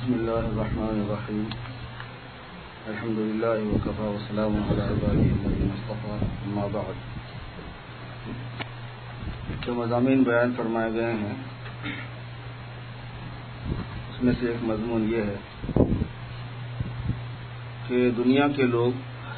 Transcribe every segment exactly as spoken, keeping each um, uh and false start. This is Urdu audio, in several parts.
بسم اللہ الرحمن الرحیم الحمد للہ وکفی وسلام علی عبادہ الذین اصطفی اما بعد. جو مضامین بیان فرمائے گئے ہیں اس میں سے ایک مضمون یہ ہے کہ دنیا کے لوگ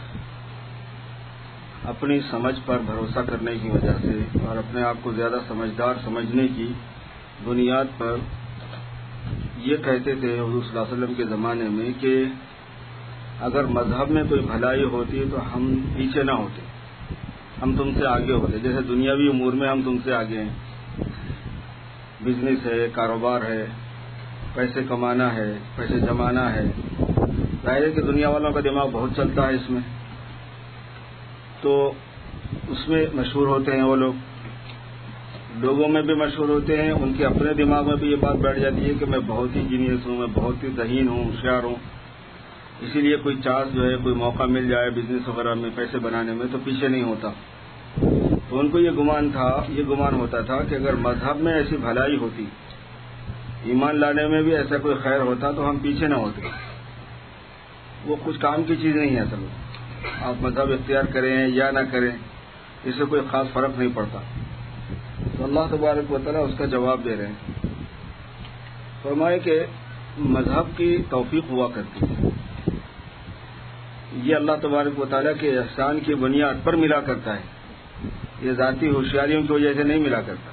اپنی سمجھ پر بھروسہ کرنے کی وجہ سے اور اپنے آپ کو زیادہ سمجھدار سمجھنے کی بنیاد پر یہ کہتے تھے حضور صلی اللہ علیہ وسلم کے زمانے میں کہ اگر مذہب میں کوئی بھلائی ہوتی تو ہم پیچھے نہ ہوتے، ہم تم سے آگے ہوتے. جیسے دنیاوی امور میں ہم تم سے آگے ہیں، بزنس ہے، کاروبار ہے، پیسے کمانا ہے، پیسے جمانا ہے. ظاہر ہے کہ دنیا والوں کا دماغ بہت چلتا ہے اس میں، تو اس میں مشہور ہوتے ہیں وہ لوگ، لوگوں میں بھی مشہور ہوتے ہیں. ان کے اپنے دماغ میں بھی یہ بات بیٹھ جاتی ہے کہ میں بہت ہی جینیس ہوں، میں بہت ہی ذہین ہوں، ہوشیار ہوں، اسی لیے کوئی چانس جو ہے کوئی موقع مل جائے بزنس وغیرہ میں پیسے بنانے میں تو پیچھے نہیں ہوتا. تو ان کو یہ گمان تھا یہ گمان ہوتا تھا کہ اگر مذہب میں ایسی بھلائی ہوتی، ایمان لانے میں بھی ایسا کوئی خیر ہوتا تو ہم پیچھے نہ ہوتے. وہ کچھ کام کی چیز نہیں ہے اصل میں. آپ مذہب اختیار کریں یا نہ کریں اس سے کوئی خاص فرق نہیں پڑتا. تو اللہ تبارک و تعالیٰ اس کا جواب دے رہے ہیں. فرمائے کہ مذہب کی توفیق ہوا کرتی ہے، یہ اللہ تبارک و تعالیٰ کے احسان کی بنیاد پر ملا کرتا ہے، یہ ذاتی ہوشیاریوں کی وجہ سے نہیں ملا کرتا.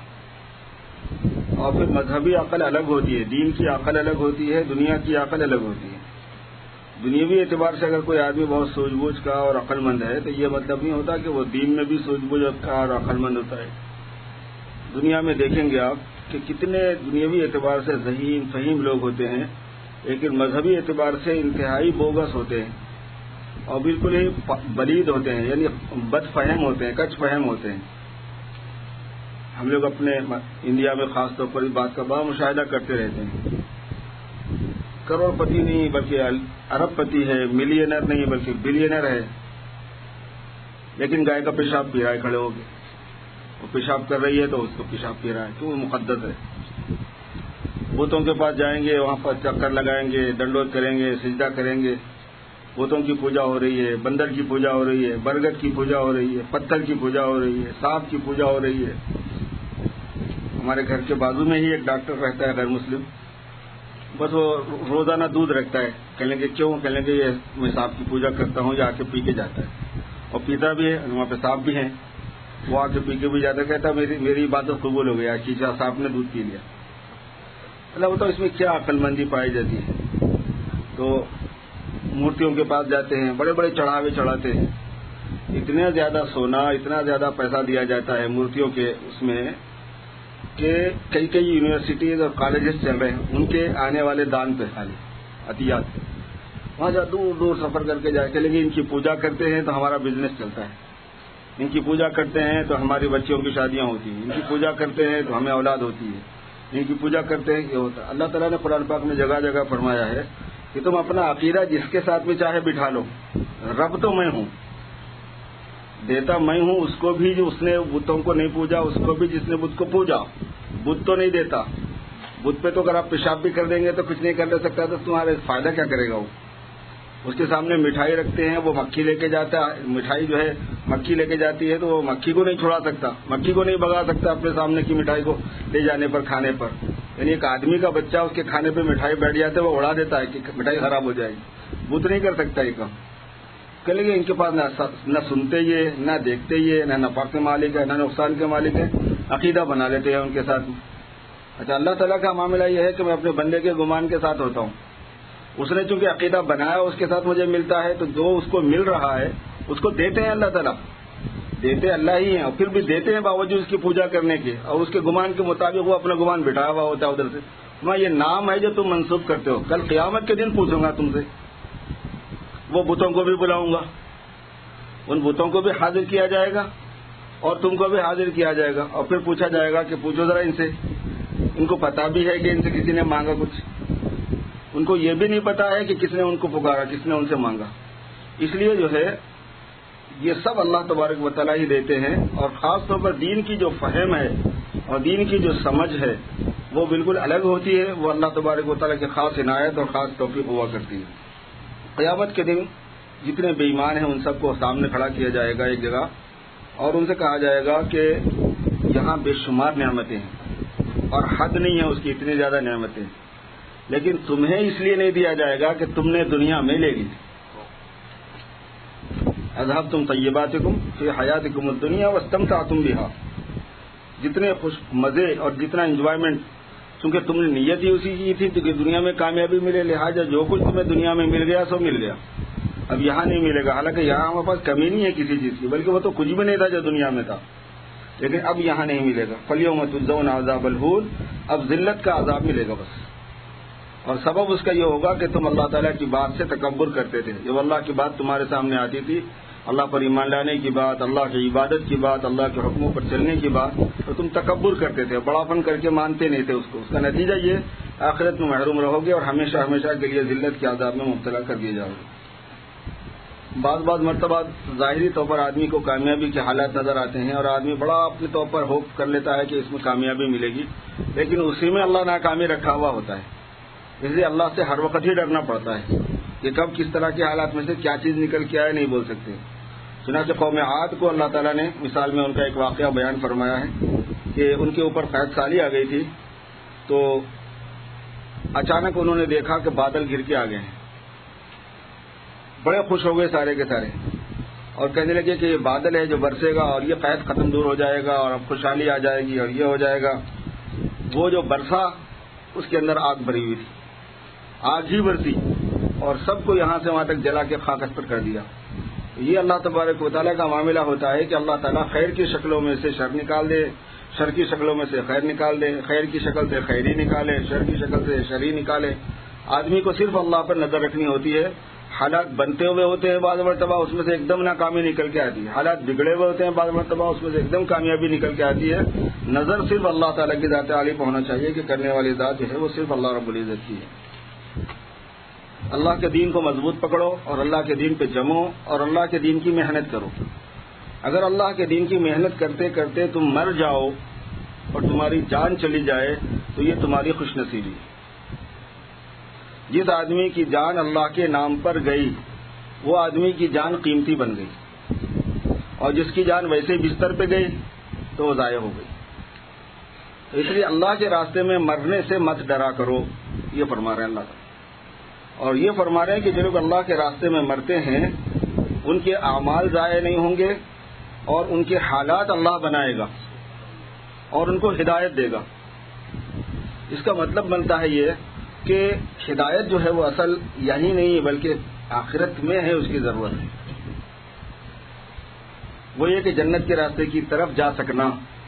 اور پھر مذہبی عقل الگ ہوتی ہے، دین کی عقل الگ ہوتی ہے، دنیا کی عقل الگ ہوتی ہے. دنیاوی اعتبار سے اگر کوئی آدمی بہت سوجھ بوجھ کا اور عقل مند ہے تو یہ مطلب نہیں ہوتا کہ وہ دین میں بھی سوجھ بوجھ کا اور عقل مند ہوتا ہے. دنیا میں دیکھیں گے آپ کہ کتنے دنیاوی اعتبار سے ذہین فہیم لوگ ہوتے ہیں، لیکن مذہبی اعتبار سے انتہائی بوگس ہوتے ہیں اور بالکل ہی بلید ہوتے ہیں، یعنی بد فہم ہوتے ہیں، کچ فہم ہوتے ہیں. ہم لوگ اپنے انڈیا میں خاص طور پر اس بات کا بڑا مشاہدہ کرتے رہتے ہیں. کروڑ پتی نہیں بلکہ ارب پتی ہے، ملینر نہیں بلکہ بلینر ہے، لیکن گائے کا پیشاب پی رہا ہے کھڑے ہو کے. وہ پیشاب کر رہی ہے تو اس کو پیشاب پی رہا ہے، کیوں؟ وہ مقدس ہے. بتوں کے پاس جائیں گے، وہاں پر چکر لگائیں گے، ڈنڈوت کریں گے، سجدہ کریں گے. بتوں کی پوجا ہو رہی ہے، بندر کی پوجا ہو رہی ہے، برگد کی پوجا ہو رہی ہے، پتھر کی پوجا ہو رہی ہے، سانپ کی پوجا ہو رہی ہے. ہمارے گھر کے بازو میں ہی ایک ڈاکٹر رہتا ہے غیر مسلم، بس وہ روزانہ دودھ رکھتا ہے. کہنے کے کیوں؟ کہنے کے یہ میں سانپ کی پوجا کرتا ہوں، جا کے پی کے جاتا ہے اور پیتا بھی ہے. وہاں پہ سانپ بھی ہیں، وہ آ کے پی کے بھی جاتا ہے. کہتا میری میری عبادت قبول ہو گیا، کیچا سانپ نے دودھ پی لیا. اللہ بتاؤ اس میں کیا عقل مندی پائی جاتی ہے. تو مورتیوں کے پاس جاتے ہیں، بڑے بڑے چڑھاوے چڑھاتے ہیں، اتنا زیادہ سونا اتنا زیادہ پیسہ دیا جاتا ہے مورتیوں کے اس میں کہ کئی کئی یونیورسٹیز اور کالجز چل رہے ہیں ان کے آنے والے دان پہ خالی عطیات. وہاں جا دور دور سفر کر کے جائے چلیں گے. ان کی پوجا کرتے ہیں تو ہمارا بزنس چلتا ہے، ان کی پوجا کرتے ہیں تو ہماری بچیوں کی شادیاں ہوتی ہیں، ان کی پوجا کرتے ہیں تو ہمیں اولاد ہوتی ہے، ان کی پوجا کرتے ہیں یہ ہوتا ہے. اللہ تعالیٰ نے قرآن پاک میں جگہ جگہ فرمایا ہے کہ تم اپنا عقیدہ جس کے ساتھ میں چاہے بٹھا لو، رب تو میں ہوں، دیتا میں ہوں. اس کو بھی جو اس نے بتوں کو نہیں پوجا، اس کو بھی جس نے بت کو پوجا. بت تو نہیں دیتا، بت پہ تو اگر آپ پیشاب بھی کر دیں گے تو کچھ نہیں کر دے سکتا، تو تمہارے فائدہ کیا کرے گا؟ وہ اس کے سامنے مٹھائی رکھتے ہیں، وہ مکھی لے کے جاتا ہے، مٹھائی جو ہے مکھی لے کے جاتی ہے تو وہ مکھی کو نہیں چھڑا سکتا، مکھی کو نہیں بگا سکتا اپنے سامنے کی مٹھائی کو لے جانے پر کھانے پر. یعنی ایک آدمی کا بچہ اس کے کھانے پہ مٹھائی بیٹھ جاتا ہے، وہ اڑا دیتا ہے کہ مٹھائی خراب ہو جائے گی. بت نہیں کر سکتا یہ کام. کہ لیکن ان کے پاس نہ سنتے یہ، نہ دیکھتے یہ، نہ نفع کے مالک ہے، نہ نقصان کے مالک ہے، عقیدہ بنا لیتے ہیں ان کے ساتھ. اچھا، اللہ تعالیٰ کا معاملہ یہ ہے کہ میں اپنے بندے کے گمان کے ساتھ ہوتا ہوں. اس نے چونکہ عقیدہ بنایا اس کے ساتھ مجھے ملتا ہے، تو جو اس کو مل رہا ہے اس کو دیتے ہیں. اللہ تعالیٰ دیتے اللہ ہی ہیں، اور پھر بھی دیتے ہیں باوجود اس کی پوجا کرنے کے، اور اس کے گمان کے مطابق وہ اپنا گمان بٹھایا ہوا ہوتا ہے ادھر سے. میں یہ نام ہے جو تم منسوب کرتے ہو، کل قیامت کے دن پوچھوں گا تم سے. وہ بتوں کو بھی بلاؤں گا، ان بتوں کو بھی حاضر کیا جائے گا اور تم کو بھی حاضر کیا جائے گا، اور پھر پوچھا جائے گا کہ پوچھو ذرا ان سے. ان کو پتا بھی ہے کہ ان سے کسی نے مانگا کچھ، ان کو یہ بھی نہیں پتا ہے کہ کس نے ان کو پکارا، کس نے ان سے مانگا. اس لیے جو ہے یہ سب اللہ تبارک و تعالیٰ ہی دیتے ہیں. اور خاص طور پر دین کی جو فہم ہے اور دین کی جو سمجھ ہے وہ بالکل الگ ہوتی ہے، وہ اللہ تبارک و تعالیٰ کی خاص عنایت اور خاص توفیق ہوا کرتی ہے۔ قیامت کے دن جتنے بے ایمان ہیں ان سب کو سامنے کھڑا کیا جائے گا ایک جگہ، اور ان سے کہا جائے گا کہ یہاں بے شمار نعمتیں ہیں اور حد نہیں ہے اس کی، اتنی زیادہ نعمتیں، لیکن تمہیں اس لیے نہیں دیا جائے گا کہ تم نے دنیا میں لے لی۔ اذهبتم طیباتکم فی حیاتکم الدنیا واستمتعتم بها، جتنے خوش مزے اور جتنا انجوائمنٹ، چونکہ تم نے نیت ہی اسی کی تھی کہ دنیا میں کامیابی ملے، لہٰذا جو کچھ تمہیں دنیا میں مل گیا سو مل گیا، اب یہاں نہیں ملے گا۔ حالانکہ یہاں ہمارے پاس کمی نہیں ہے کسی چیز کی، بلکہ وہ تو کچھ بھی نہیں تھا جو دنیا میں تھا، لیکن اب یہاں نہیں ملے گا۔ فَالْيَوْمَ تُجْزَوْنَ عَذَابَ الْهُونِ، اب ذلت کا عذاب ملے گا بس، اور سبب اس کا یہ ہوگا کہ تم اللہ تعالیٰ کی بات سے تکبر کرتے تھے۔ جب اللہ کی بات تمہارے سامنے آتی تھی، اللہ پر ایمان لانے کی بات، اللہ کی عبادت کی بات، اللہ کے حکموں پر چلنے کی بات، تو تم تکبر کرتے تھے، بڑا پن کر کے مانتے نہیں تھے اس کو۔ اس کا نتیجہ یہ آخرت میں محروم رہو گے اور ہمیشہ ہمیشہ کے لیے ذلت کے عذاب میں مبتلا کر دیے جاؤ گے۔ بعض بعض مرتبہ ظاہری طور پر آدمی کو کامیابی کے حالات نظر آتے ہیں اور آدمی بڑا اپنے طور پر ہوپ کر لیتا ہے کہ اس میں کامیابی ملے گی، لیکن اسی میں اللہ ناکامی رکھا ہوا ہوتا ہے۔ اس لیے اللہ سے ہر وقت ہی ڈرنا پڑتا ہے کہ کب کس طرح کے حالات میں سے کیا چیز نکل کے آئے نہیں بول سکتے۔ چنانچہ قوم عاد کو اللہ تعالیٰ نے مثال میں ان کا ایک واقعہ بیان فرمایا ہے کہ ان کے اوپر قحط سالی آ گئی تھی، تو اچانک انہوں نے دیکھا کہ بادل گھر کے آ گئے ہیں، بڑے خوش ہو گئے سارے کے سارے، اور کہنے لگے کہ یہ بادل ہے جو برسے گا اور یہ قحط ختم دور ہو جائے گا اور اب خوشحالی آ جائے گی اور یہ ہو جائے گا۔ وہ جو برسا اس کے اندر آگ بھری ہوئی تھی، آگ ہی برسی اور سب کو یہاں سے وہاں تک جلا کے خاک اسپر کر دیا۔ یہ اللہ تبارک و تعالیٰ کا معاملہ ہوتا ہے کہ اللہ تعالیٰ خیر کی شکلوں میں سے شر نکال دے، شر کی شکلوں میں سے خیر نکال دے، خیر کی شکل سے خیری نکالے، شر کی شکل سے شری نکالے۔ آدمی کو صرف اللہ پر نظر رکھنی ہوتی ہے۔ حالات بنتے ہوئے ہوتے ہیں بعض مرتبہ اس میں سے ایک دم ناکامی نکل کے آتی ہے، حالات بگڑے ہوئے ہوتے ہیں بعض مرتبہ اس میں سے ایک دم کامیابی نکل کے آتی ہے۔ نظر صرف اللہ تعالیٰ کی ذات عالی پہ ہونا چاہیے کہ کرنے والی ذات جو ہے وہ صرف اللہ رب العزت کی ہے۔ اللہ کے دین کو مضبوط پکڑو اور اللہ کے دین پہ جمو اور اللہ کے دین کی محنت کرو۔ اگر اللہ کے دین کی محنت کرتے کرتے تم مر جاؤ اور تمہاری جان چلی جائے تو یہ تمہاری خوش نصیبی ہے۔ جس آدمی کی جان اللہ کے نام پر گئی وہ آدمی کی جان قیمتی بن گئی، اور جس کی جان ویسے بستر پہ گئی تو وہ ضائع ہو گئی۔ تو اس لیے اللہ کے راستے میں مرنے سے مت ڈرا کرو، یہ فرما رہے ہیں اللہ تعالیٰ۔ اور یہ فرما رہے ہیں کہ جو لوگ اللہ کے راستے میں مرتے ہیں ان کے اعمال ضائع نہیں ہوں گے اور ان کے حالات اللہ بنائے گا اور ان کو ہدایت دے گا۔ اس کا مطلب بنتا ہے یہ کہ ہدایت جو ہے وہ اصل یہی نہیں بلکہ آخرت میں ہے، اس کی ضرورت ہے۔ وہ یہ کہ جنت کے راستے کی طرف جا سکنا،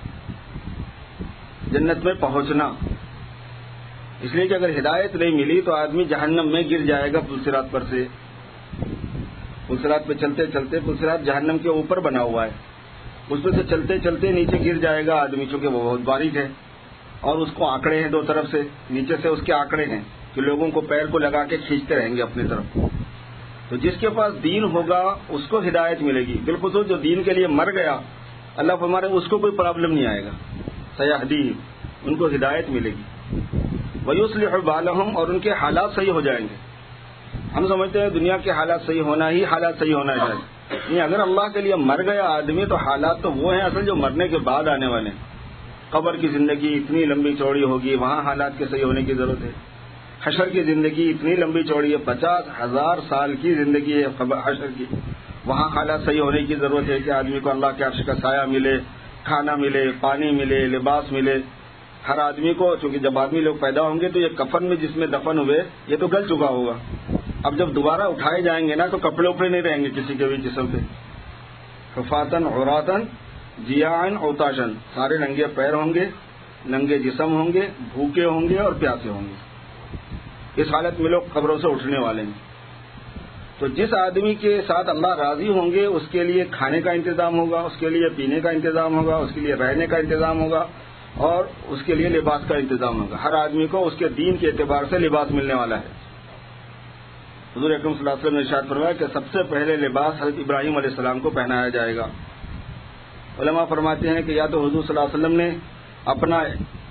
جنت میں پہنچنا۔ اس لیے کہ اگر ہدایت نہیں ملی تو آدمی جہنم میں گر جائے گا پلصراط پر سے۔ پلصراط پہ چلتے چلتے، پلصراط جہنم کے اوپر بنا ہوا ہے، اس پہ سے چلتے چلتے نیچے گر جائے گا آدمی، چونکہ وہ بہت باریک ہے اور اس کو آنکڑے ہیں دو طرف سے، نیچے سے اس کے آنکڑے ہیں کہ لوگوں کو پیر کو لگا کے کھینچتے رہیں گے اپنی طرف۔ تو جس کے پاس دین ہوگا اس کو ہدایت ملے گی، بالخصوص جو دین کے لیے مر گیا، اللہ فرمائے اس کو کوئی پرابلم نہیں آئے گا، سیہدی، ان کو ہدایت ملے گی۔ وَيُصْلِحُ بَالَهُمْ، اور ان کے حالات صحیح ہو جائیں گے۔ ہم سمجھتے ہیں دنیا کے حالات صحیح ہونا ہی حالات صحیح ہونا چاہیے، نہیں، اگر اللہ کے لیے مر گیا آدمی تو حالات تو وہ ہیں اصل جو مرنے کے بعد آنے والے ہیں۔ قبر کی زندگی اتنی لمبی چوڑی ہوگی، وہاں حالات کے صحیح ہونے کی ضرورت ہے۔ حشر کی زندگی اتنی لمبی چوڑی ہے، پچاس ہزار سال کی زندگی ہے حشر کی، وہاں حالات صحیح ہونے کی ضرورت ہے کہ آدمی کو اللہ کے عرش کا سایہ ملے، کھانا ملے، پانی ملے، لباس ملے۔ ہر آدمی کو، چونکہ جب آدمی لوگ پیدا ہوں گے تو یہ کفن میں جس میں دفن ہوئے یہ تو گل چکا ہوگا، اب جب دوبارہ اٹھائے جائیں گے نا تو کپڑے اپڑے نہیں رہیں گے کسی کے بھی جسم پہ۔ حفاتن عوراتن جیاعن عطاشن، سارے ننگے پیر ہوں گے، ننگے جسم ہوں گے، بھوکے ہوں گے اور پیاسے ہوں گے۔ اس حالت میں لوگ قبروں سے اٹھنے والے ہیں۔ تو جس آدمی کے ساتھ اللہ راضی ہوں گے اس کے لیے کھانے کا انتظام ہوگا، اس کے لیے پینے کا انتظام ہوگا، اس کے لیے رہنے کا انتظام ہوگا اور اس کے لیے لباس کا انتظام ہوگا۔ ہر آدمی کو اس کے دین کے اعتبار سے لباس ملنے والا ہے۔ حضور اکرم صلی اللہ علیہ وسلم نے ارشاد فرمایا کہ سب سے پہلے لباس حضرت ابراہیم علیہ السلام کو پہنایا جائے گا۔ علماء فرماتے ہیں کہ یا تو حضور صلی اللہ علیہ وسلم نے اپنا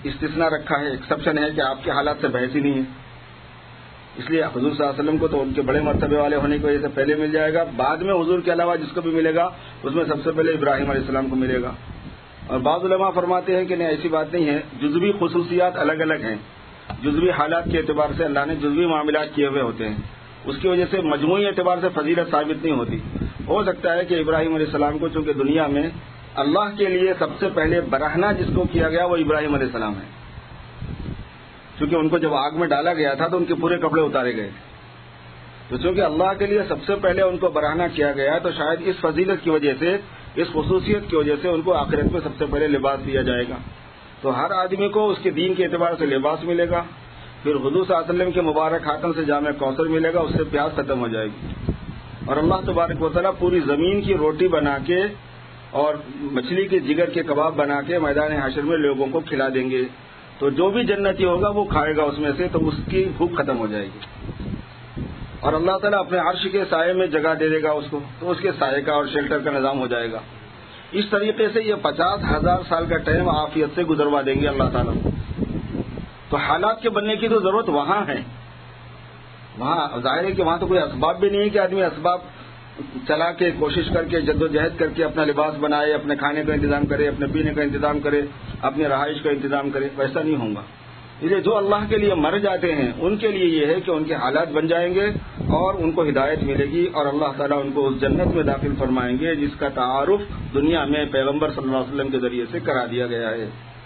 استثناء رکھا ہے، ایکسپشن ہے کہ آپ کے حالات سے بحث ہی نہیں ہے. اس لیے حضور صلی اللہ علیہ وسلم کو تو ان کے بڑے مرتبے والے ہونے کی وجہ سے پہلے مل جائے گا. بعد میں حضور کے علاوہ جس کو بھی ملے گا اس میں سب سے پہلے ابراہیم علیہ السلام کو ملے گا. اور بعض علماء فرماتے ہیں کہ نہیں، ایسی بات نہیں ہے، جزوی خصوصیات الگ الگ ہیں. جزوی حالات کے اعتبار سے اللہ نے جزوی معاملات کیے ہوئے ہوتے ہیں، اس کی وجہ سے مجموعی اعتبار سے فضیلت ثابت نہیں ہوتی. ہو سکتا ہے کہ ابراہیم علیہ السلام کو چونکہ دنیا میں اللہ کے لیے سب سے پہلے برہنہ جس کو کیا گیا وہ ابراہیم علیہ السلام ہے، چونکہ ان کو جب آگ میں ڈالا گیا تھا تو ان کے پورے کپڑے اتارے گئے. تو چونکہ اللہ کے لیے سب سے پہلے ان کو برہنہ کیا گیا تو شاید اس فضیلت کی وجہ سے، اس خصوصیت کی وجہ سے ان کو آخرت میں سب سے پہلے لباس دیا جائے گا. تو ہر آدمی کو اس کے دین کے اعتبار سے لباس ملے گا. پھر حضور صلی اللہ علیہ وسلم کے مبارک ہاتھوں سے جامع کوثر ملے گا، اس سے پیاس ختم ہو جائے گی. اور اللہ تبارک و تعالیٰ پوری زمین کی روٹی بنا کے اور مچھلی کے جگر کے کباب بنا کے میدان حشر میں لوگوں کو کھلا دیں گے. تو جو بھی جنتی ہوگا وہ کھائے گا اس میں سے، تو اس کی بھوک ختم ہو جائے گی. اور اللہ تعالیٰ اپنے عرش کے سائے میں جگہ دے دے گا اس کو، تو اس کے سائے کا اور شیلٹر کا نظام ہو جائے گا. اس طریقے سے یہ پچاس ہزار سال کا ٹائم عافیت سے گزروا دیں گے اللہ تعالیٰ. تو حالات کے بننے کی تو ضرورت وہاں ہے، وہاں ظاہر ہے کہ وہاں تو کوئی اسباب بھی نہیں ہے کہ آدمی اسباب چلا کے کوشش کر کے جد و جہد کر کے اپنا لباس بنائے، اپنے کھانے کا انتظام کرے، اپنے پینے کا انتظام کرے، اپنی رہائش کا انتظام کرے. ویسا نہیں ہوگا. اس لیے جو اللہ کے لیے مر جاتے ہیں ان کے لیے یہ ہے کہ ان کے حالات بن جائیں گے اور ان کو ہدایت ملے گی اور اللہ تعالیٰ ان کو اس جنت میں داخل فرمائیں گے جس کا تعارف دنیا میں پیغمبر صلی اللہ علیہ وسلم کے ذریعے سے کرا دیا گیا ہے.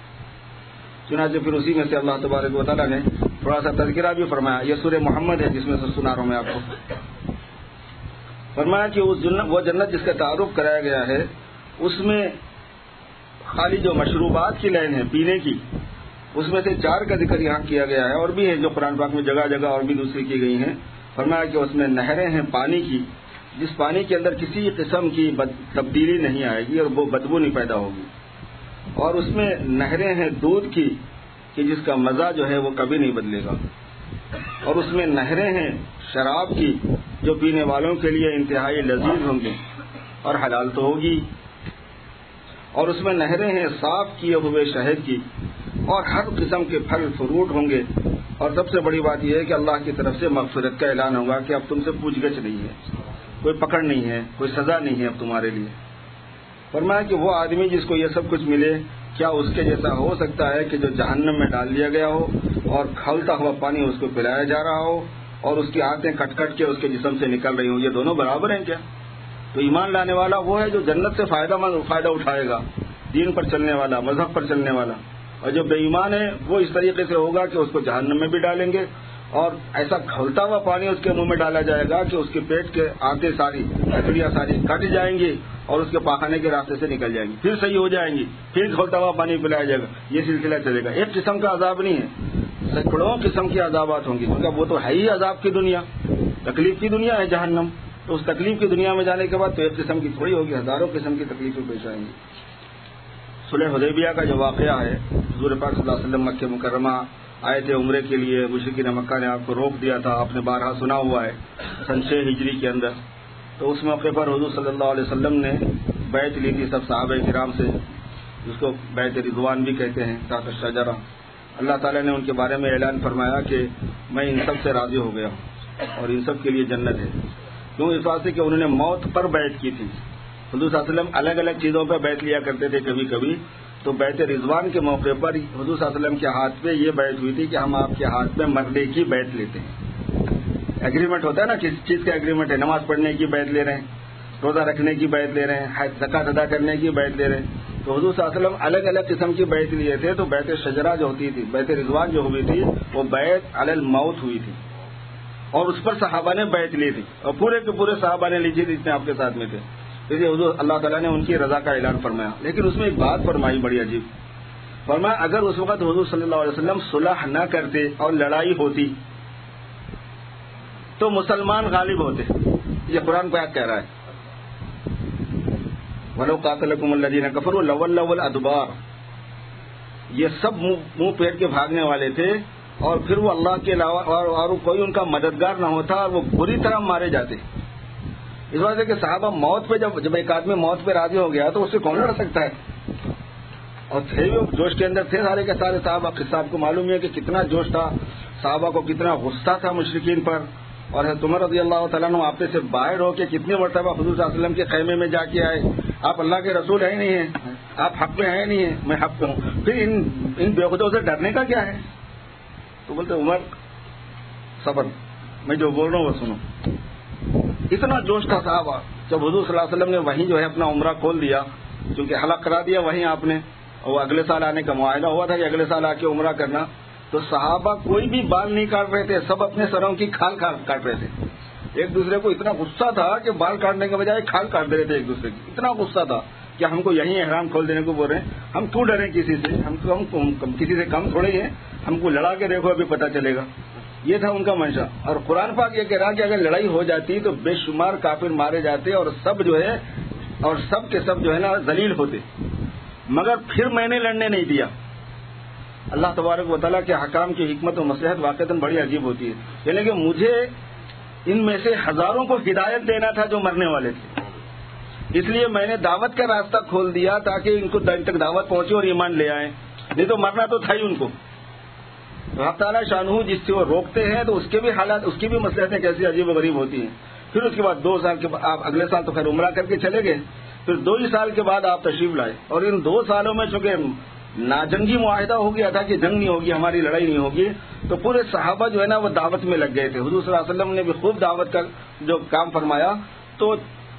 چنانچہ پھر اسی میں سے اللہ تبارک و تعالیٰ نے تھوڑا سا تذکرہ بھی فرمایا. یہ سورہ محمد ہے جس میں سے سنا رہا ہوں میں آپ کو. فرمایا کہ اس جنت وہ جنت جس کا تعارف کرایا گیا ہے اس میں خالی جو مشروبات کی لائن ہے پینے کی، اس میں سے چار کا ذکر یہاں کیا گیا ہے، اور بھی ہے جو قرآن پاک میں جگہ جگہ اور بھی دوسری کی گئی ہیں. فرمایا کہ اس میں نہریں ہیں پانی کی، جس پانی کے اندر کسی قسم کی تبدیلی نہیں آئے گی اور وہ بدبو نہیں پیدا ہوگی. اور اس میں نہریں ہیں دودھ کی کہ جس کا مزہ جو ہے وہ کبھی نہیں بدلے گا. اور اس میں نہریں ہیں شراب کی جو پینے والوں کے لیے انتہائی لذیذ ہوں گے اور حلال تو ہوگی. اور اس میں نہریں ہیں صاف کیے ہوئے شہد کی، اور ہر قسم کے پھل فروٹ ہوں گے. اور سب سے بڑی بات یہ ہے کہ اللہ کی طرف سے مغفرت کا اعلان ہوگا کہ اب تم سے پوچھ گچھ نہیں ہے، کوئی پکڑ نہیں ہے، کوئی سزا نہیں ہے اب تمہارے لیے. فرمایا کہ وہ آدمی جس کو یہ سب کچھ ملے، کیا اس کے جیسا ہو سکتا ہے کہ جو جہنم میں ڈال دیا گیا ہو اور کھولتا ہوا پانی اس کو پلایا جا رہا ہو اور اس کی آنتیں کٹ کٹ کے اس کے جسم سے نکل رہی ہوں؟ یہ دونوں برابر ہیں کیا؟ تو ایمان لانے والا وہ ہے جو جنت سے فائدہ مند فائدہ اٹھائے گا، دین پر چلنے والا، مذہب پر چلنے والا. اور جو بے ایمان ہے وہ اس طریقے سے ہوگا کہ اس کو جہنم میں بھی ڈالیں گے اور ایسا کھولتا ہوا پانی اس کے منہ میں ڈالا جائے گا کہ اس کے پیٹ کے آنتیں ساری ہڈیاں ساری کٹ جائیں گی اور اس کے پاخانے کے راستے سے نکل جائیں گی، پھر صحیح ہو جائیں گی، پھر کھولتا ہوا پانی پلایا جائے گا. یہ سلسلہ چلے گا. ایک قسم کا عذاب نہیں ہے، سینکڑوں قسم کی عذابات ہوں گی، کیونکہ وہ تو ہے ہی عذاب کی دنیا، تکلیف کی دنیا ہے جہنم. تو اس تکلیف کی دنیا میں جانے کے بعد تو ایک قسم کی تھوڑی ہوگی، ہزاروں قسم کی تکلیفیں پیش آئیں گی. صلح حدیبیہ کا جو واقعہ ہے، حضور پاک صلی اللہ علیہ وسلم مکہ مکرمہ آئے تھے عمرے کے لیے، مشرکین مکہ نے آپ کو روک دیا تھا، آپ نے بارہا سنا ہوا ہے سن چھ ہجری کے اندر. تو اس موقع پر حضور صلی اللہ علیہ وسلم نے بیعت لی تھی سب صحابہ کرام سے، جس کو بیعت رضوان بھی کہتے ہیں، تحت الشجرہ. اللہ تعالیٰ نے ان کے بارے میں اعلان فرمایا کہ میں ان سب سے راضی ہو گیا ہوں اور ان سب کے لیے جنت ہے. کیوں؟ اس واسطے کہ انہوں نے موت پر بیعت کی تھی. حضور صلی اللہ علیہ وسلم الگ الگ چیزوں پہ بیعت لیا کرتے تھے کبھی کبھی. تو بیعت رضوان کے موقع پر حضور صلی اللہ علیہ وسلم کے ہاتھ پہ یہ بیعت ہوئی تھی کہ ہم آپ کے ہاتھ پہ مرنے کی بیعت لیتے ہیں. ایگریمنٹ ہوتا ہے نا، کس چیز کا ایگریمنٹ ہے؟ نماز پڑھنے کی بیعت لے رہے ہیں، روزہ رکھنے کی بیعت لے رہے ہیں، زکوٰۃ ادا کرنے کی بیعت لے رہے ہیں. تو حضور صلی اللہ علیہ وسلم الگ الگ قسم کی بیعت لیے تھے. تو بیعت شجرہ جو ہوتی تھی، بیعت رضوان جو ہوئی تھی، وہ بیعت علی الموت ہوئی تھی اور اس پر صحابہ نے بیعت لی تھی اور پورے کے پورے صحابہ نے لی تھی جتنے آپ کے ساتھ میں تھے. اس لیے حضور اللہ تعالیٰ نے ان کی رضا کا اعلان فرمایا. لیکن اس میں ایک بات فرمائی بڑی عجیب. فرمایا اگر اس وقت حضور صلی اللہ علیہ وسلم صلح نہ کرتے اور لڑائی ہوتی تو مسلمان غالب ہوتے. یہ قرآن پاک کہہ رہا ہے، وَلَوْ قَاتَلَكُمُ الَّذِينَ كَفَرُوا لَوَلَّوُا الْأَدْبَارَ. یہ سب منہ پیٹ کے بھاگنے والے تھے اور پھر وہ اللہ کے علاوہ اور, اور کوئی ان کا مددگار نہ ہوتا اور وہ بری طرح مارے جاتے. اس وجہ سے کہ صحابہ موت پہ جب جب ایک آدمی موت پہ راضی ہو گیا تو اس سے کون لڑ سکتا ہے؟ اور تھے وہ جوش کے اندر تھے سارے کے سارے صحابہ. صاحب کو معلوم ہے کہ کتنا جوش تھا, صحابہ کو کتنا غصہ تھا مشرکین پر. اور حضرت عمر رضی اللہ تعالیٰ عنہ آپ سے باہر ہو کے کتنے مرتبہ حضور صلی اللہ علیہ وسلم کے خیمے میں جا کے آئے, آپ اللہ کے رسول ہیں نہیں ہیں, آپ حق میں ہیں نہیں ہیں, میں حق پہ ہوں, پھر ان ان بےخودوں سے ڈرنے کا کیا ہے؟ تو بولتے عمر صبر, میں جو بول رہا ہوں وہ سنو. اتنا جوش تھا صحابہ. جب حضور صلی اللہ علیہ وسلم نے وہیں جو ہے اپنا عمرہ کھول دیا, کیونکہ حلق کرا دیا وہیں آپ نے, اور اگلے سال آنے کا معاہدہ ہوا تھا کہ اگلے سال آ کے عمرہ کرنا, تو صحابہ کوئی بھی بال نہیں کاٹ رہے تھے, سب اپنے سروں کی کھال کاٹ رہے تھے. ایک دوسرے کو اتنا غصہ تھا کہ بال کاٹنے کے بجائے کھال کاٹ دے رہے تھے ایک دوسرے کی. اتنا غصہ تھا کہ ہم کو یہیں احرام کھول دینے کو بول رہے ہیں, ہم کیوں ڈریں کسی سے, ہم ہم کسی سے کم تھوڑے ہیں, ہم کو لڑا کے دیکھو ابھی پتہ چلے گا. یہ تھا ان کا منشا. اور قرآن پاک یہ کہہ رہا کہ اگر لڑائی ہو جاتی تو بے شمار کافر مارے جاتے اور سب جو ہے اور سب کے سب جو ہے نا ذلیل ہوتے, مگر پھر میں نے لڑنے نہیں دیا. اللہ تبارک و تعالیٰ کے حکام کی حکمت و مصلحت واقعتاً بڑی عجیب ہوتی ہے. یعنی کہ مجھے ان میں سے ہزاروں کو ہدایت دینا تھا جو مرنے والے تھے, اس لیے میں نے دعوت کا راستہ کھول دیا تاکہ ان کو دن تک دعوت پہنچے اور ایمان لے آئیں, نہیں تو مرنا تو تھا ہی ان کو. اللہ تعالیٰ شانہ جس سے وہ روکتے ہیں تو اس کے بھی حالات, اس کی بھی مصلحتیں کیسی عجیب و غریب ہوتی ہیں. پھر اس کے بعد دو سال کے بعد آپ اگلے سال تو خیر عمرہ کر کے چلے گئے, پھر دو ہی سال کے بعد آپ تشریف لائے, اور ان دو سالوں میں چونکہ ناجنگی معاہدہ ہو گیا تھا کہ جنگ نہیں ہوگی, ہماری لڑائی نہیں ہوگی, تو پورے صحابہ جو ہے نا وہ دعوت میں لگ گئے تھے. حضور صلی اللہ علیہ وسلم نے بھی خوب دعوت کا جو کام فرمایا. تو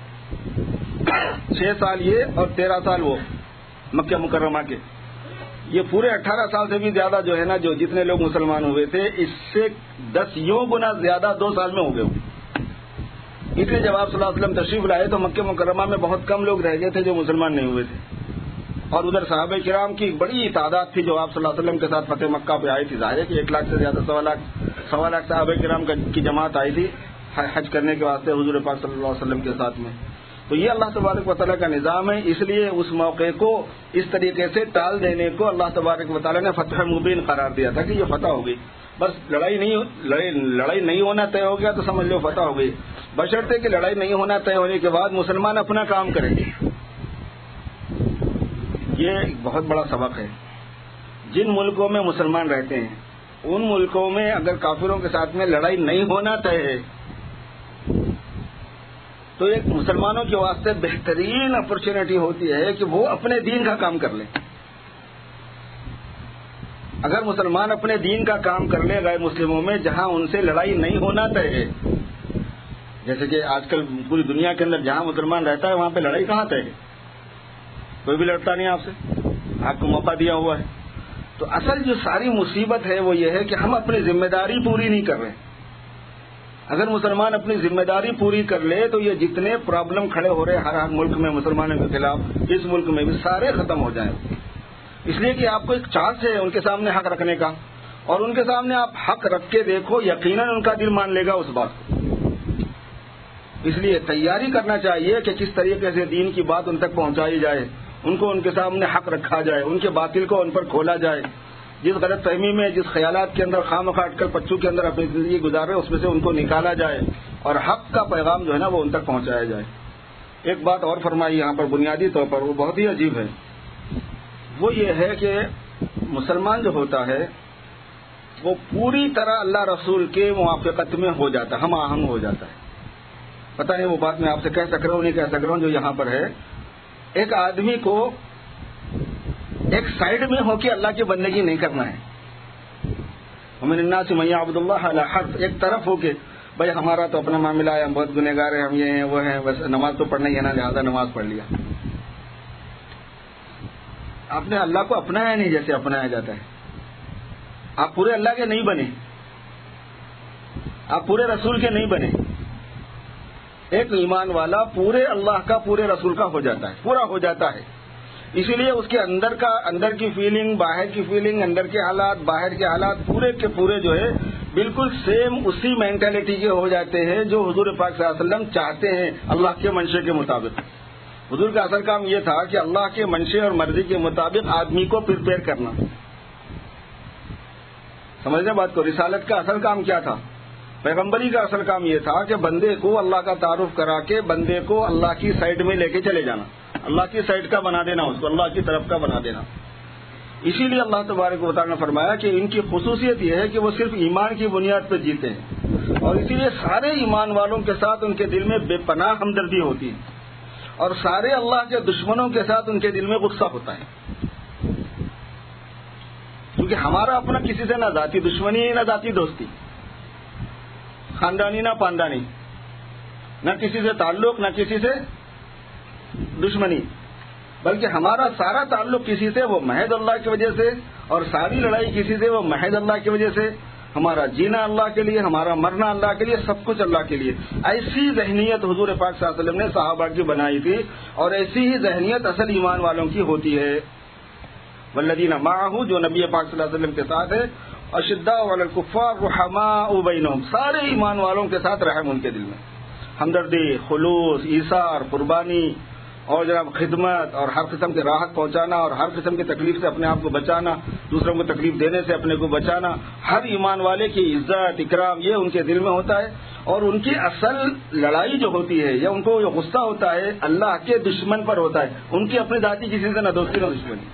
چھ سال یہ اور تیرہ سال وہ مکہ مکرمہ کے, یہ پورے اٹھارہ سال سے بھی زیادہ جو ہے نا جو جتنے لوگ مسلمان ہوئے تھے اس سے دس یوں گنا زیادہ دو سال میں ہو گئے. اس لیے جب آپ صلی اللہ علیہ وسلم تشریف لائے تو مکہ مکرمہ میں بہت کم لوگ رہ گئے تھے جو مسلمان نہیں ہوئے تھے, اور ادھر صحابہ کرام کی بڑی تعداد تھی جو آپ صلی اللہ علیہ وسلم کے ساتھ فتح مکہ پہ آئی تھی. ظاہر ہے کہ ایک لاکھ سے زیادہ سوا لاکھ سوا لاکھ صحابہ کرام کی جماعت آئی تھی حج کرنے کے واسطے حضور پاک صلی اللہ علیہ وسلم کے ساتھ میں. تو یہ اللہ تبارک و تعالیٰ کا نظام ہے. اس لیے اس موقع کو اس طریقے سے ٹال دینے کو اللہ تبارک و تعالیٰ نے فتح مبین قرار دیا تھا کہ یہ فتح ہوگی. بس لڑائی نہیں لڑائی, لڑائی نہیں ہونا طے ہو گیا تو سمجھ لو فتح ہو گئی, بشرطے کہ لڑائی نہیں ہونا طے ہونے کے بعد مسلمان اپنا کام کریں گے. یہ ایک بہت بڑا سبق ہے. جن ملکوں میں مسلمان رہتے ہیں ان ملکوں میں اگر کافروں کے ساتھ میں لڑائی نہیں ہونا طے ہے تو ایک مسلمانوں کے واسطے بہترین اپرچونٹی ہوتی ہے کہ وہ اپنے دین کا کام کر لیں. اگر مسلمان اپنے دین کا کام کر لیں غیر مسلموں میں جہاں ان سے لڑائی نہیں ہونا طے ہے, جیسے کہ آج کل پوری دنیا کے اندر جہاں مسلمان رہتا ہے وہاں پہ لڑائی کہاں طے ہے, کوئی بھی لڑتا نہیں آپ سے, آپ کو موقع دیا ہوا ہے. تو اصل جو ساری مصیبت ہے وہ یہ ہے کہ ہم اپنی ذمہ داری پوری نہیں کر رہے. اگر مسلمان اپنی ذمہ داری پوری کر لے تو یہ جتنے پرابلم کھڑے ہو رہے ہر ہر ملک میں مسلمانوں کے خلاف اس ملک میں بھی سارے ختم ہو جائیں. اس لیے کہ آپ کو ایک چانس ہے ان کے سامنے حق رکھنے کا, اور ان کے سامنے آپ حق رکھ کے دیکھو, یقیناً ان کا دل مان لے گا اس بات کو. اس لیے تیاری کرنا چاہیے کہ کس طریقے سے دین کی بات ان تک پہنچائی جائے, ان کو ان کے سامنے حق رکھا جائے, ان کے باطل کو ان پر کھولا جائے. جس غلط فہمی میں جس خیالات کے اندر خام کاٹ کر پچو کے اندر اپنی زندگی گزارے اس میں سے ان کو نکالا جائے اور حق کا پیغام جو ہے نا وہ ان تک پہنچایا جائے. ایک بات اور فرمائی یہاں پر بنیادی طور پر, وہ بہت ہی عجیب ہے. وہ یہ ہے کہ مسلمان جو ہوتا ہے وہ پوری طرح اللہ رسول کے موافقت میں ہو جاتا ہے, ہم آہنگ ہو جاتا ہے. پتہ نہیں وہ بات میں آپ سے کہہ سک رہا ہوں نہیں کہہ سک رہا ہوں جو یہاں پر ہے. ایک آدمی کو ایک سائیڈ میں ہو کے اللہ کی بندگی نہیں کرنا ہے. ومن الناس من یعبد اللہ علی حرف, ایک طرف ہو کے بھائی ہمارا تو اپنا معاملہ ہے, ہم بہت گنہگار ہیں, ہم یہ ہیں وہ ہیں, بس نماز تو پڑھنا ہی ہے نا لہٰذا نماز پڑھ لیا. آپ نے اللہ کو اپنایا نہیں جیسے اپنایا جاتا ہے. آپ پورے اللہ کے نہیں بنے, آپ پورے رسول کے نہیں بنے. ایک ایمان والا پورے اللہ کا پورے رسول کا ہو جاتا ہے, پورا ہو جاتا ہے. اسی لیے اس کے اندر کا اندر کی فیلنگ, باہر کی فیلنگ, اندر کے حالات, باہر کے حالات پورے کے پورے جو ہے بالکل سیم اسی مینٹلٹی کے ہو جاتے ہیں جو حضور پاک صلی اللہ علیہ وسلم چاہتے ہیں اللہ کے منشے کے مطابق. حضور کا اصل کام یہ تھا کہ اللہ کے منشے اور مرضی کے مطابق آدمی کو پریپیئر کرنا. سمجھنے بات کو, رسالت کا اصل کام کیا تھا, پیغمبری کا اصل کام یہ تھا کہ بندے کو اللہ کا تعارف کرا کے بندے کو اللہ کی سائڈ میں لے کے چلے جانا, اللہ کی سائڈ کا بنا دینا, اس کو اللہ کی طرف کا بنا دینا. اسی لیے اللہ تبارک و تعالیٰ نے فرمایا کہ ان کی خصوصیت یہ ہے کہ وہ صرف ایمان کی بنیاد پہ جیتے ہیں، اور اسی لیے سارے ایمان والوں کے ساتھ ان کے دل میں بے پناہ ہمدردی ہوتی ہے، اور سارے اللہ کے دشمنوں کے ساتھ ان کے دل میں غصہ ہوتا ہے، کیونکہ ہمارا اپنا کسی سے نہ ذاتی دشمنی نہ ذاتی دوستی، خاندانی نہ پاندانی، نہ کسی سے تعلق نہ کسی سے دشمنی، بلکہ ہمارا سارا تعلق کسی سے وہ محض اللہ کی وجہ سے، اور ساری لڑائی کسی سے وہ محض اللہ کی وجہ سے، ہمارا جینا اللہ کے لیے، ہمارا مرنا اللہ کے لیے، سب کچھ اللہ کے لیے۔ ایسی ذہنیت حضور پاک صلی اللہ علیہ وسلم نے صحابہ کی بنائی تھی، اور ایسی ہی ذہنیت اصل ایمان والوں کی ہوتی ہے۔ والذین معہ، جو نبی پاک صلی اللہ علیہ وسلم کے ساتھ ہے، اشداء علی الکفار رحماء بینہم، سارے ایمان والوں کے ساتھ رحم ان کے دل میں، ہمدردی، خلوص، ایثار، قربانی، اور جناب خدمت، اور ہر قسم کی راحت پہنچانا، اور ہر قسم کی تکلیف سے اپنے آپ کو بچانا، دوسروں کو تکلیف دینے سے اپنے کو بچانا، ہر ایمان والے کی عزت اکرام یہ ان کے دل میں ہوتا ہے۔ اور ان کی اصل لڑائی جو ہوتی ہے یا ان کو جو غصہ ہوتا ہے اللہ کے دشمن پر ہوتا ہے، ان کی اپنی ذاتی کسی سے نہ دوستی نہ دشمنی۔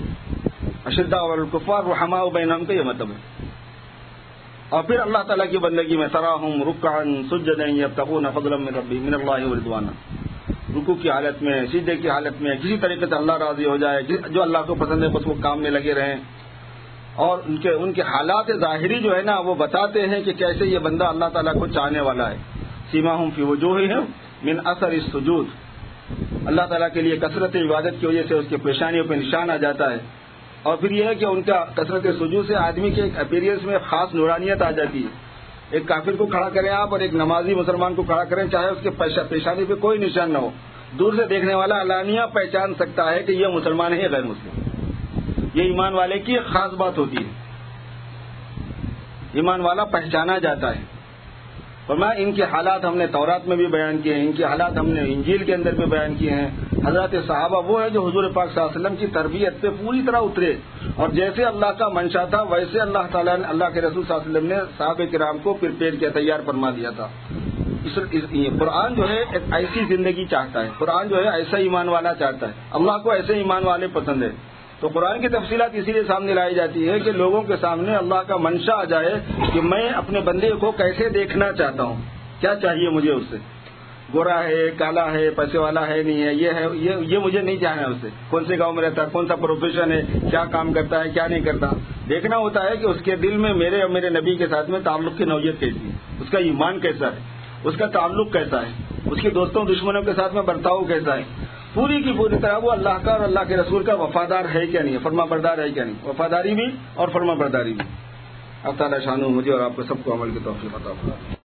اشداء علی الکفار رحماء بینہم کا یہ مطلب ہے۔ اور پھر اللہ تعالیٰ کی بندگی میں تراہم رکعا سجدا یبتغون فضلا من ربی من اللہ ورضوانا، رکوع کی حالت میں، سجدے کی حالت میں کسی طریقے سے اللہ راضی ہو جائے، جو اللہ کو پسند ہے بس وہ کام میں لگے رہیں، اور ان کے ان کے حالات ظاہری جو ہے نا وہ بتاتے ہیں کہ کیسے یہ بندہ اللہ تعالیٰ کو چاہنے والا ہے۔ سیماہم فی وجوہہم من اثر السجود، اللہ تعالیٰ کے لیے کثرت عبادت کی وجہ سے اس کے پیشانیوں پہ نشان آ جاتا ہے۔ اور پھر یہ ہے کہ ان کا کثرت سجود سے آدمی کے ایک اپیرینس میں خاص نورانیت آ جاتی ہے۔ ایک کافر کو کھڑا کریں آپ اور ایک نمازی مسلمان کو کھڑا کریں، چاہے اس کے پیشانی پہ کوئی نشان نہ ہو، دور سے دیکھنے والا علانیہ پہچان سکتا ہے کہ یہ مسلمان ہے یا غیر مسلم۔ یہ ایمان والے کی ایک خاص بات ہوتی ہے، ایمان والا پہچانا جاتا ہے۔ فرمایا ان کے حالات ہم نے تورات میں بھی بیان کیے ہیں، ان کے حالات ہم نے انجیل کے اندر بھی بیان کیے ہیں۔ حضرت صحابہ وہ ہے جو حضور پاک صلی اللہ علیہ وسلم کی تربیت پہ پوری طرح اترے، اور جیسے اللہ کا منشا تھا ویسے اللہ تعالیٰ نے، اللہ کے رسول صلی اللہ علیہ وسلم نے صحابہ کرام کو پریپیئر کیا، تیار فرما دیا تھا۔ اس قرآن جو ہے ایک ایسی زندگی چاہتا ہے، قرآن جو ہے ایسا ایمان والا چاہتا ہے، اللہ کو ایسے ایمان والے پسند ہے۔ تو قرآن کی تفصیلات اسی لیے سامنے لائی جاتی ہے کہ لوگوں کے سامنے اللہ کا منشا آ جائے کہ میں اپنے بندے کو کیسے دیکھنا چاہتا ہوں، کیا چاہیے مجھے اس سے، گورا ہے، کالا ہے، پیسے والا ہے نہیں ہے، یہ ہے یہ یہ مجھے نہیں چاہنا ہے، اس سے کون سے گاؤں میں رہتا ہے، کون سا پروفیشن ہے، کیا کام کرتا ہے، کیا نہیں کرتا۔ دیکھنا ہوتا ہے کہ اس کے دل میں میرے اور میرے نبی کے ساتھ میں تعلق کی نوعیت کیسی ہے، اس کا ایمان کیسا ہے، اس کا تعلق کیسا ہے، اس کے دوستوں دشمنوں کے ساتھ میں برتاؤ کیسا ہے، پوری کی پوری طرح وہ اللہ کا اور اللہ کے رسول کا وفادار ہے کیا نہیں ہے، فرما بردار ہے کیا نہیں، وفاداری بھی اور فرما برداری بھی۔ اللہ تعالیٰ شانہ مجھے اور آپ کو سب کو عمل کی توفیق عطا فرمائے۔